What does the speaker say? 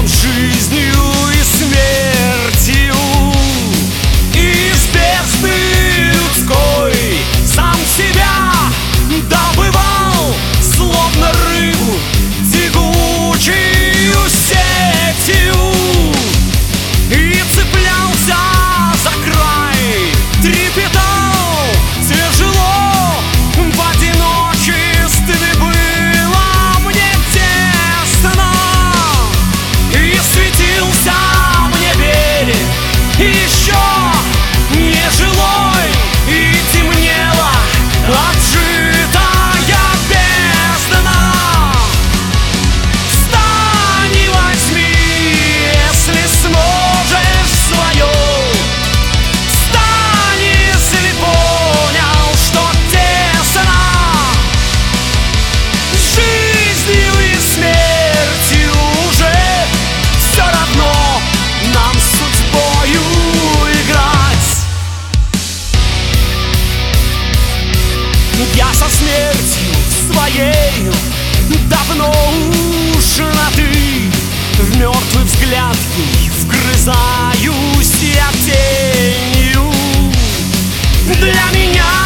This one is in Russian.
нам жизнью и смертью. Из бездны людской сам себя добывал, словно рыбу тягучую сетью, и цеплялся за край, трепетал тяжело. В одиночестве было мне тесно, и светился мне берег еще нежилой, и темнела отжитая бездна. Встань и возьми, если сможешь, свое. Встань, если понял, что тесно. Жизнью и смертью уже все равно нам с судьбою играть. Я со смертью своей давно уж на «ты». В мертвый взгляд ей вгрызаюсь я тенью. Для меня